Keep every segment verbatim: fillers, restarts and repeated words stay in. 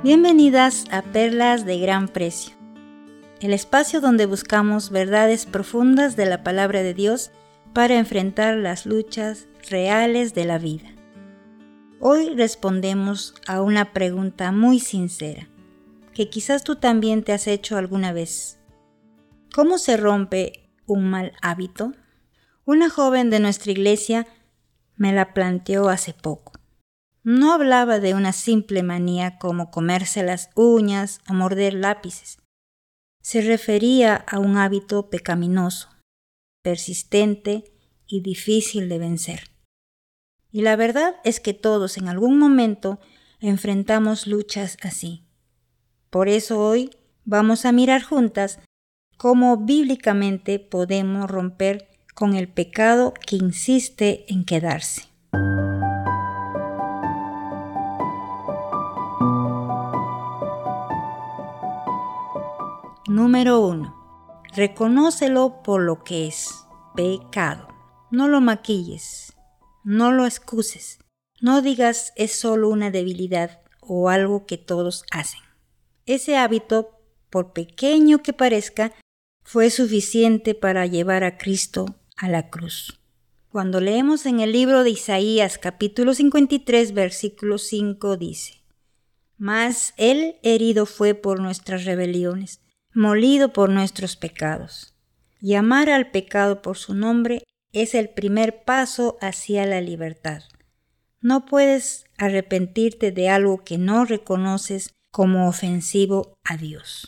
Bienvenidas a Perlas de Gran Precio, el espacio donde buscamos verdades profundas de la palabra de Dios para enfrentar las luchas reales de la vida. Hoy respondemos a una pregunta muy sincera, que quizás tú también te has hecho alguna vez. ¿Cómo se rompe un mal hábito? Una joven de nuestra iglesia me la planteó hace poco. No hablaba de una simple manía como comerse las uñas o morder lápices. Se refería a un hábito pecaminoso, persistente y difícil de vencer. Y la verdad es que todos en algún momento enfrentamos luchas así. Por eso hoy vamos a mirar juntas cómo bíblicamente podemos romper con el pecado que insiste en quedarse. Número uno. Reconócelo por lo que es, pecado. No lo maquilles, no lo excuses, no digas es solo una debilidad o algo que todos hacen. Ese hábito, por pequeño que parezca, fue suficiente para llevar a Cristo a la cruz. Cuando leemos en el libro de Isaías capítulo cincuenta y tres versículo cinco dice: Mas él herido fue por nuestras rebeliones, molido por nuestros pecados. Llamar al pecado por su nombre es el primer paso hacia la libertad. No puedes arrepentirte de algo que no reconoces como ofensivo a Dios.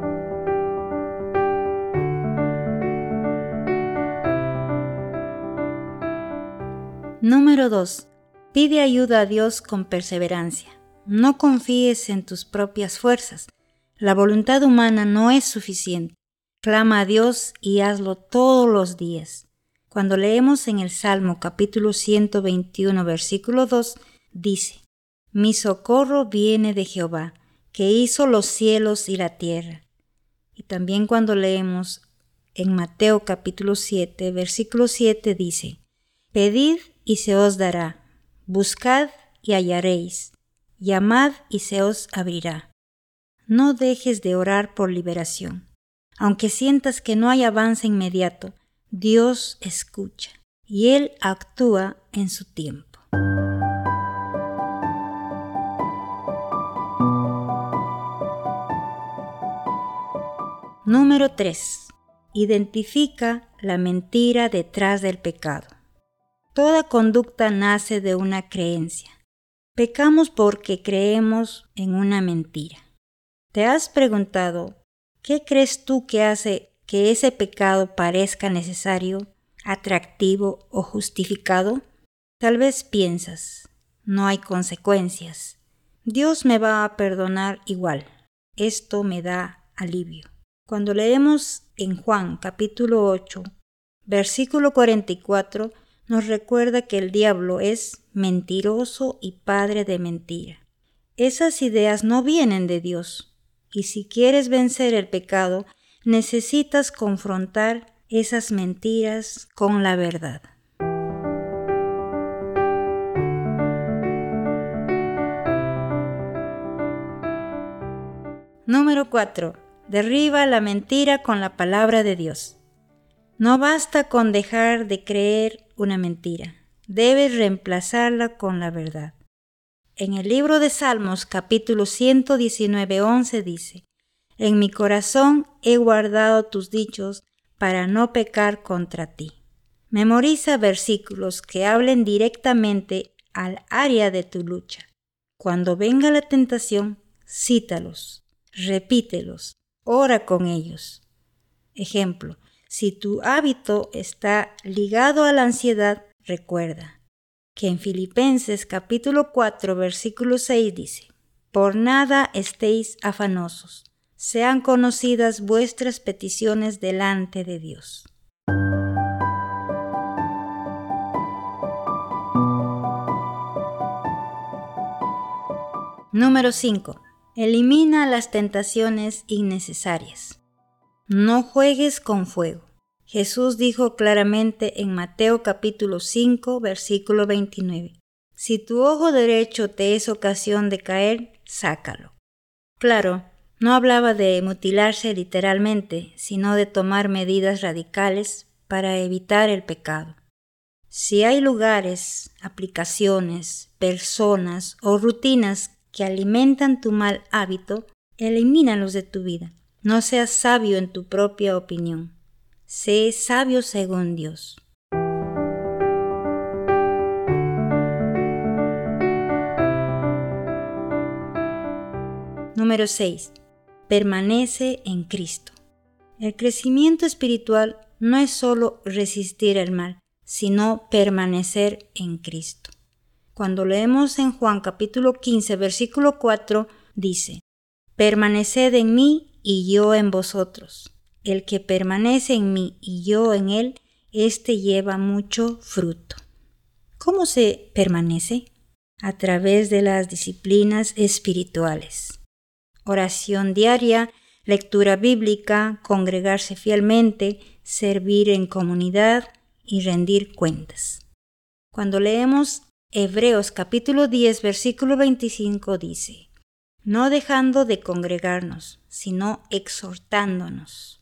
Número dos. Pide ayuda a Dios con perseverancia. No confíes en tus propias fuerzas. La voluntad humana no es suficiente. Clama a Dios y hazlo todos los días. Cuando leemos en el Salmo capítulo ciento veintiuno versículo dos, dice: Mi socorro viene de Jehová, que hizo los cielos y la tierra. Y también cuando leemos en Mateo capítulo siete versículo siete dice: Pedid y se os dará, buscad y hallaréis, llamad y se os abrirá. No dejes de orar por liberación. Aunque sientas que no hay avance inmediato, Dios escucha y Él actúa en su tiempo. Número tres. Identifica la mentira detrás del pecado. Toda conducta nace de una creencia. Pecamos porque creemos en una mentira. ¿Te has preguntado qué crees tú que hace que ese pecado parezca necesario, atractivo o justificado? Tal vez piensas, no hay consecuencias. Dios me va a perdonar igual. Esto me da alivio. Cuando leemos en Juan capítulo ocho, versículo cuarenta y cuatro, nos recuerda que el diablo es mentiroso y padre de mentira. Esas ideas no vienen de Dios. Y si quieres vencer el pecado, necesitas confrontar esas mentiras con la verdad. Número cuatro. Derriba la mentira con la palabra de Dios. No basta con dejar de creer una mentira. Debes reemplazarla con la verdad. En el libro de Salmos, capítulo ciento diecinueve, once dice: En mi corazón he guardado tus dichos para no pecar contra ti. Memoriza versículos que hablen directamente al área de tu lucha. Cuando venga la tentación, cítalos, repítelos, ora con ellos. Ejemplo, si tu hábito está ligado a la ansiedad, recuerda que en Filipenses capítulo cuatro versículo seis dice: Por nada estéis afanosos, sean conocidas vuestras peticiones delante de Dios. Número cinco. Elimina las tentaciones innecesarias. No juegues con fuego. Jesús dijo claramente en Mateo capítulo cinco, versículo veintinueve: Si tu ojo derecho te es ocasión de caer, sácalo. Claro, no hablaba de mutilarse literalmente, sino de tomar medidas radicales para evitar el pecado. Si hay lugares, aplicaciones, personas o rutinas que alimentan tu mal hábito, elimínalos de tu vida. No seas sabio en tu propia opinión. Sé sabio según Dios. Número seis. Permanece en Cristo. El crecimiento espiritual no es solo resistir el mal, sino permanecer en Cristo. Cuando leemos en Juan capítulo quince, versículo cuatro, dice: Permaneced en mí y yo en vosotros. El que permanece en mí y yo en él, éste lleva mucho fruto. ¿Cómo se permanece? A través de las disciplinas espirituales. Oración diaria, lectura bíblica, congregarse fielmente, servir en comunidad y rendir cuentas. Cuando leemos Hebreos capítulo diez, versículo veinticinco dice: No dejando de congregarnos, sino exhortándonos.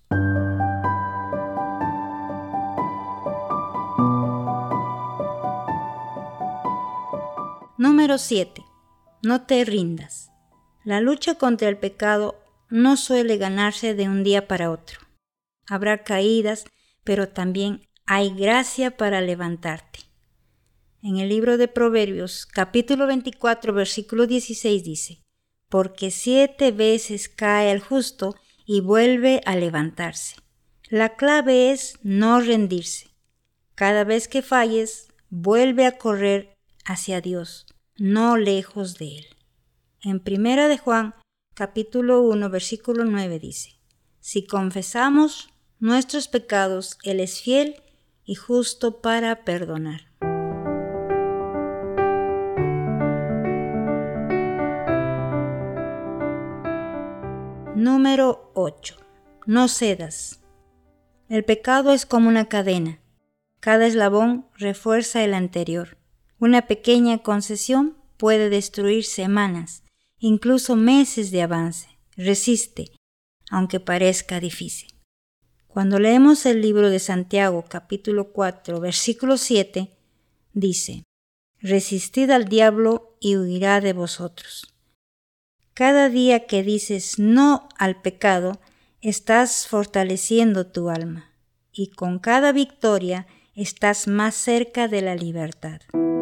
Número siete. No te rindas. La lucha contra el pecado no suele ganarse de un día para otro. Habrá caídas, pero también hay gracia para levantarte. En el libro de Proverbios, capítulo veinticuatro, versículo dieciséis dice: Porque siete veces cae el justo y vuelve a levantarse. La clave es no rendirse. Cada vez que falles, vuelve a correr hacia Dios, no lejos de Él. En Primera de Juan, capítulo uno, versículo nueve dice: Si confesamos nuestros pecados, Él es fiel y justo para perdonar. Número ocho. No cedas. El pecado es como una cadena. Cada eslabón refuerza el anterior. Una pequeña concesión puede destruir semanas, incluso meses de avance. Resiste, aunque parezca difícil. Cuando leemos el libro de Santiago, capítulo cuatro, versículo siete, dice: Resistid al diablo y huirá de vosotros. Cada día que dices no al pecado, estás fortaleciendo tu alma, y con cada victoria estás más cerca de la libertad.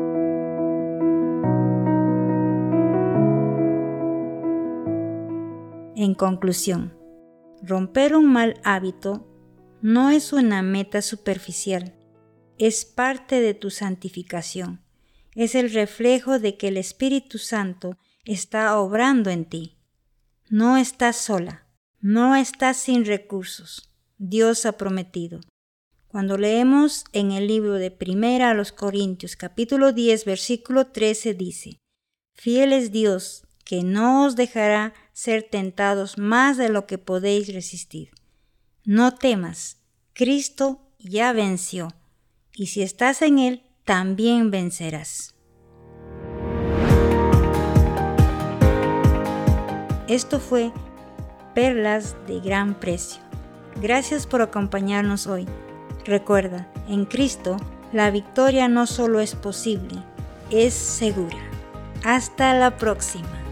En conclusión, romper un mal hábito no es una meta superficial, es parte de tu santificación, es el reflejo de que el Espíritu Santo está obrando en ti. No estás sola, no estás sin recursos. Dios ha prometido. Cuando leemos en el libro de Primera a los Corintios, capítulo diez, versículo trece, dice: Fiel es Dios, que no os dejará ser tentados más de lo que podéis resistir. No temas, Cristo ya venció, y si estás en Él, también vencerás. Esto fue Perlas de Gran Precio. Gracias por acompañarnos hoy. Recuerda, en Cristo, la victoria no solo es posible, es segura. Hasta la próxima.